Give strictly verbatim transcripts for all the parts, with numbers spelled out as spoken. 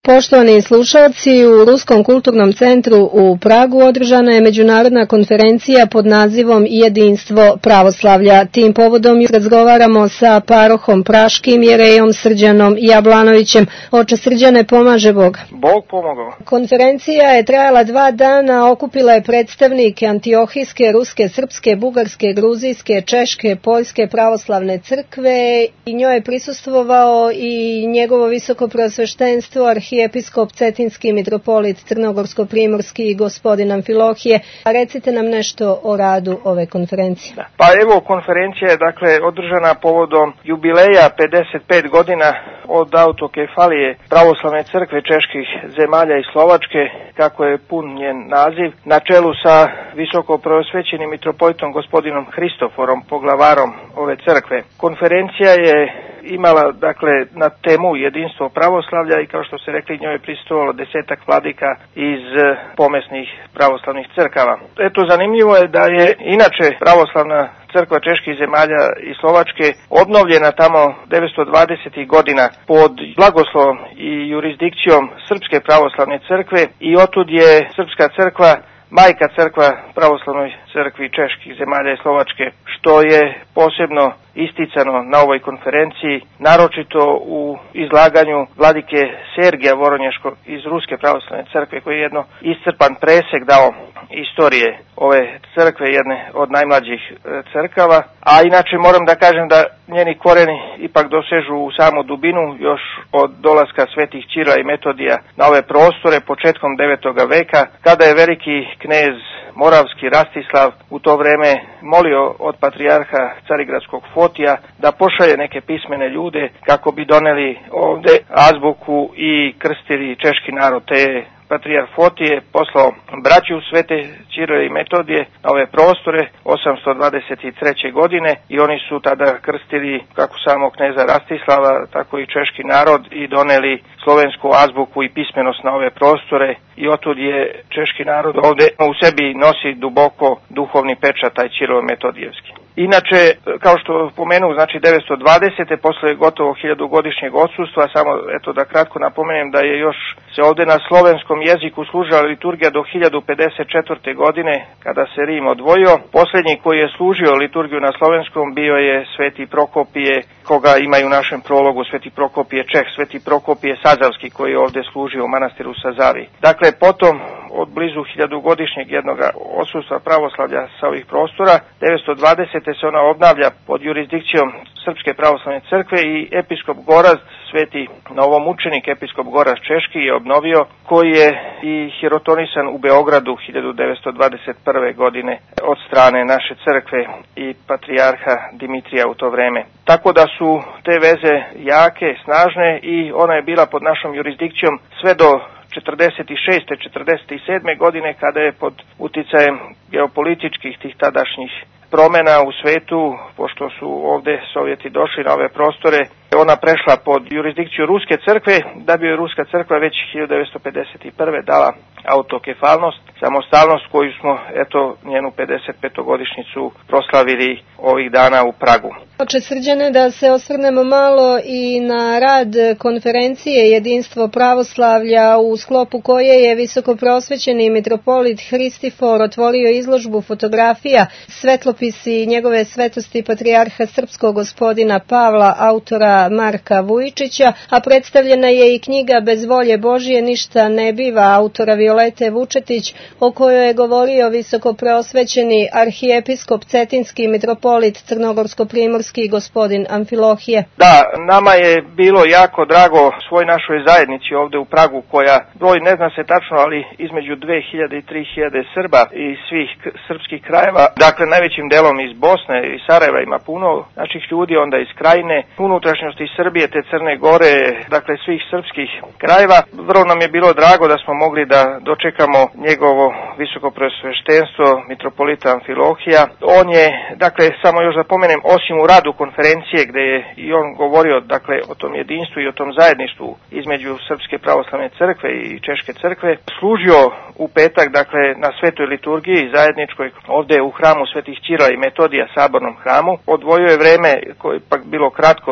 Poštovani slušalci, u Ruskom kulturnom centru u Pragu održana je međunarodna konferencija pod nazivom Jedinstvo pravoslavlja. Tim povodom razgovaramo sa parohom praškim jerejom Srđanom Jablanovićem. Oče Srđane, pomaže Bog. Bog pomogao. Konferencija je trajala dva dana, okupila je predstavnike Antiohijske, Ruske, Srpske, Bugarske, Gruzijske, Češke, Poljske pravoslavne crkve i njoj je prisustvovao i njegovo visoko preosveštenstvo arhijepiskop Cetinski mitropolit Crnogorsko-primorski gospodin Amfilohije. A recite nam nešto o radu ove konferencije. Da. Pa evo, konferencija je dakle održana povodom jubileja pedeset pet godina od autokefalije pravoslavne crkve čeških zemalja i Slovačke, kako je pun njen naziv, na čelu sa visoko preosvećenim mitropolitom gospodinom Hristoforom, poglavarom ove crkve. Konferencija je imala dakle na temu jedinstvo pravoslavlja i kao što se rekli, njoj je prisustvovalo desetak vladika iz pomesnih pravoslavnih crkava. Eto, zanimljivo je da je inače pravoslavna crkva čeških zemalja i Slovačke obnovljena tamo devetsto dvadesetih godina pod blagoslovom i jurisdikcijom Srpske pravoslavne crkve i otud je Srpska crkva majka crkva pravoslavnoj crkvi čeških zemalja i Slovačke, što je posebno isticano na ovoj konferenciji, naročito u izlaganju vladike Sergija Voronješkog iz Ruske pravoslavne crkve, koji je jedno iscrpan presek dao istorije ove crkve, jedne od najmlađih crkava, a inače moram da kažem da njeni koreni ipak dosežu u samu dubinu još od dolaska svetih Ćira i Metodija na ove prostore početkom devetoga veka, kada je veliki knez Moravski Rastislav u to vreme molio od patrijarha Carigradskog Fotija da pošalje neke pismene ljude kako bi doneli ovde azbuku i krstili češki narod. Te patrijarh Fotije poslao braću Svete Ćirove i Metodije na ove prostore osamsto dvadeset treće. godine i oni su tada krstili kako samo kneza Rastislava, tako i češki narod i doneli slovensku azbuku i pismenost na ove prostore i otud je češki narod ovde u sebi nosi duboko duhovni pečat, taj Ćirovo-metodijevski. Inače, kao što pomenu, znači devetsto dvadesete posle gotovo hiljadugodišnjeg odsustva, samo eto da kratko napomenem da je još se ovde na slovenskom jeziku služila liturgija do hiljadu pedeset četvrte. godine, kada se Rim odvojio. Posljednji koji je služio liturgiju na slovenskom bio je Sveti Prokopije, koga ima i u našem prologu, Sveti Prokopije Čeh, Sveti Prokopije Sazavski, koji je ovde služio u manastiru Sazavi. Dakle, potom od blizu hiljadugodišnjeg jednog odsustva pravoslavlja sa ovih prostora, devetsto dvadesete. se ona obnavlja pod jurisdikcijom Srpske pravoslavne crkve i episkop Gorazd, sveti novomučenik episkop Gorazd Češki je obnovio, koji je i hirotonisan u Beogradu hiljadu devetsto dvadeset prve. godine od strane naše crkve i patrijarha Dimitrija u to vreme. Tako da su te veze jake, snažne i ona je bila pod našom jurisdikcijom sve do četrdeset šeste. četrdeset sedme. godine, kada je pod uticajem geopolitičkih tih tadašnjih promena u svetu, pošto su ovde Sovjeti došli na ove prostore, ona prešla pod jurisdikciju Ruske crkve, da bi joj Ruska crkva već hiljadu devetsto pedeset prve. dala autokefalnost, samostalnost koju smo, eto, njenu pedeset petogodišnjicu proslavili ovih dana u Pragu. Oče Srđane, da se osvrnemo malo i na rad konferencije Jedinstvo pravoslavlja, u sklopu koje je visoko preosvećeni mitropolit Hristifor otvorio izložbu fotografija, svetlopisi njegove svetosti patrijarha srpskog gospodina Pavla, autora Marka Vujičića, a predstavljena je i knjiga Bez volje Božije ništa ne biva, autora Violete Vučetić, o kojoj je govorio visoko preosvećeni arhijepiskop Cetinski mitropolit Crnogorsko-primorski gospodin Amfilohije. Da, nama je bilo jako drago svoj našoj zajednici ovde u Pragu, koja broj ne zna se tačno, ali između dve hiljade i tri hiljade Srba iz svih srpskih krajeva, dakle najvećim delom iz Bosne i Sarajeva ima puno naših ljudi, onda iz Krajine, unutrašnjosti Srbije te Crne Gore, dakle svih srpskih krajeva. Vrlo nam je bilo drago da smo mogli da dočekamo njegovo visoko preosveštenstvo mitropolita Amfilohija. On je, dakle, samo još da pomenem, osim u radu konferencije gde je i on govorio, dakle, o tom jedinstvu i o tom zajedništvu između Srpske pravoslavne crkve i Češke crkve, služio u petak, dakle, na svetoj liturgiji zajedničkoj ovde u hramu Svetih Ćira i Metodija, sabornom hramu. Odvojio je vreme koje je pak bilo kratko,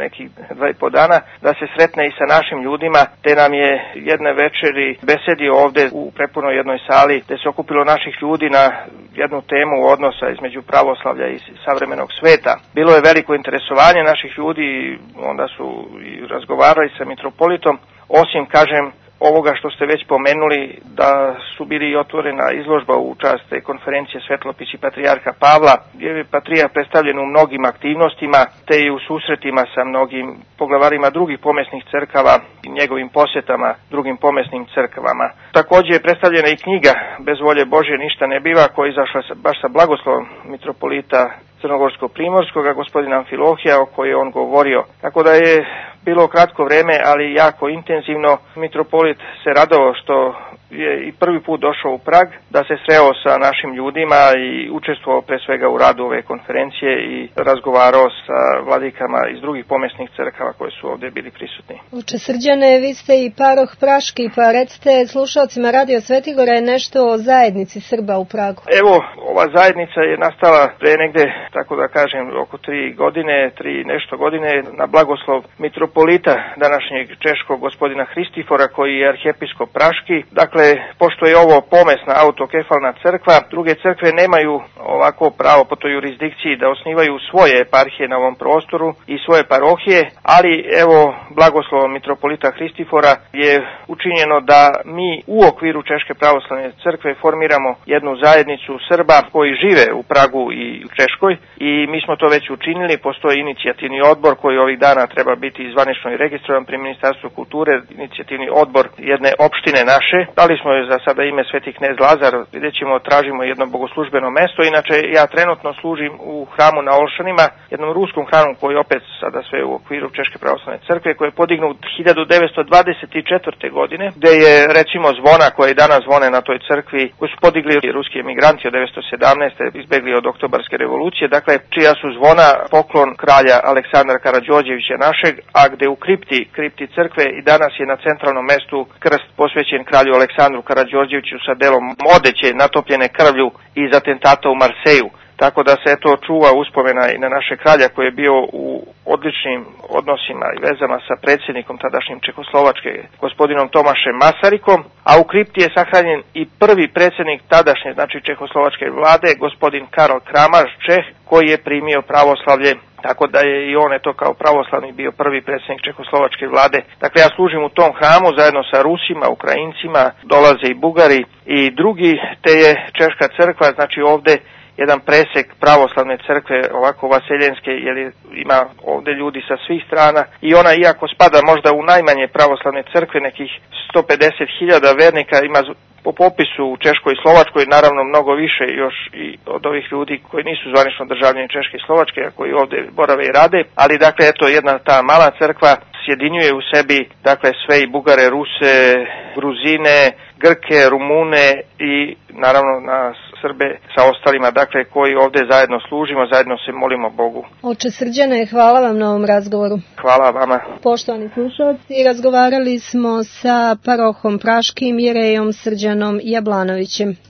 nekih dva i po dana, da se sretne i sa našim ljudima, te nam je jedne večeri besedio ovde u prepunoj jednoj sali, gde se okupilo naših ljudi na jednu temu odnosa između pravoslavlja i savremenog sveta. Bilo je veliko interesovanje naših ljudi, onda su i razgovarali sa mitropolitom, osim, kažem, ovoga što ste već pomenuli, da su bili otvorena izložba u čast te konferencije Svetlopić i Patrijarha Pavla, gdje je Patrijarh predstavljen u mnogim aktivnostima, te i u susretima sa mnogim poglavarima drugih pomesnih crkava i njegovim posjetama drugim pomesnim crkvama. Također je predstavljena i knjiga Bez volje Božje ništa ne biva, koja je izašla baš sa blagoslovom mitropolita Crnogorsko-Primorskoga, gospodina Amfilohija, o kojoj je on govorio. Tako da je bilo kratko vreme, ali jako intenzivno. Mitropolit se radovao što je i prvi put došao u Prag, da se sreo sa našim ljudima i učestvovao pre svega u radu ove konferencije i razgovarao sa vladikama iz drugih pomesnih crkava koji su ovdje bili prisutni. Oče Srđane, vi ste i paroh Praški, pa recite slušalcima Radio Svetigora nešto o zajednici Srba u Pragu. Evo, ova zajednica je nastala pre negde, tako da kažem, oko tri godine, tri nešto godine, na blagoslov mitropolita današnjeg češkog gospodina Hristifora, koji je arhijepiskop Praški. Dakle, pošto je ovo pomesna autokefalna crkva, druge crkve nemaju ovako pravo po toj jurisdikciji da osnivaju svoje eparhije na ovom prostoru i svoje parohije, ali evo, blagoslovom mitropolita Hristifora je učinjeno da mi u okviru Češke pravoslavne crkve formiramo jednu zajednicu Srba koji žive u Pragu i u Češkoj, i mi smo to već učinili. Postoji inicijativni odbor koji ovih dana treba biti zvanično i registrovan pri Ministarstvu kulture, inicijativni odbor jedne opštine naše. Dali smo je za sada ime Sveti knez Lazar, vidjet ćemo, tražimo jedno bogoslužbeno mesto. Inače, ja trenutno služim u hramu na Olšanima, jednom ruskom hramu koji opet sada sve u okviru Češke pravoslavne crkve, koji je podignut hiljadu devetsto dvadeset četvrte godine, gde je recimo zvona koje i danas zvone na toj crkvi, koji su podigli ruski emigranti od devetsto sedamnaeste izbegli od oktobarske revolucije, dakle čija su zvona poklon kralja Aleksandra Karađorđevića našeg, a gde u kripti, kripti crkve i danas je na centralnom mestu krst posvećen kralju Aleksandru Karađorđeviću sa delom odeće natopljene krvlju iz atentata u Marseju. Tako da se to čuva uspomena i na naše kralja koji je bio u odličnim odnosima i vezama sa predsjednikom tadašnjim Čehoslovačke, gospodinom Tomašem Masarikom, a u kripti je sahranjen i prvi predsjednik tadašnje, znači Čehoslovačke vlade, gospodin Karol Kramar, Čeh, koji je primio pravoslavlje. Tako da je i on eto kao pravoslavni bio prvi predsjednik Čehoslovačke vlade. Dakle, ja služim u tom hramu zajedno sa Rusima, Ukrajincima, dolaze i Bugari i drugi, te je Češka crkva, znači ovde jedan presek pravoslavne crkve, ovako vaseljenske, jer ima ovde ljudi sa svih strana, i ona, iako spada možda u najmanje pravoslavne crkve, nekih sto pedeset hiljada vernika, ima po popisu u Češkoj i Slovačkoj naravno mnogo više još i od ovih ljudi koji nisu zvanično državljani Češke i Slovačke, a koji ovde borave i rade, ali dakle eto jedna ta mala crkva sjedinjuje u sebi dakle sve i Bugare, Ruse, Gruzine, Grke, Rumune i naravno nas Srbe sa ostalima, dakle koji ovde zajedno služimo, zajedno se molimo Bogu. Oče Srđane, hvala vam na ovom razgovoru. Hvala vama. Poštovani slušalci, razgovarali smo sa parohom Praškim Jerejom Srđanom Jablanovićem.